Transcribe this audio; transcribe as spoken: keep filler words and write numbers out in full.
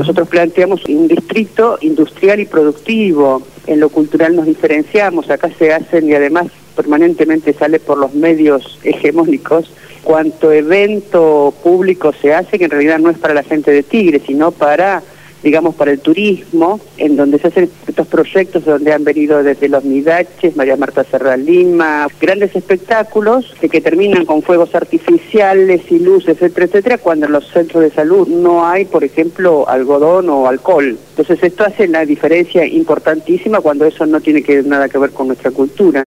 Nosotros planteamos un distrito industrial y productivo. En lo cultural nos diferenciamos, acá se hacen y además permanentemente sale por los medios hegemónicos cuanto evento público se hace, que en realidad no es para la gente de Tigre, sino para, digamos, para el turismo, en donde se hacen estos proyectos donde han venido desde los Midaches, María Marta Serra Lima, grandes espectáculos que, que terminan con fuegos artificiales y luces, etcétera, etcétera, cuando en los centros de salud no hay, por ejemplo, algodón o alcohol. Entonces esto hace una diferencia importantísima cuando eso no tiene que, nada que ver con nuestra cultura.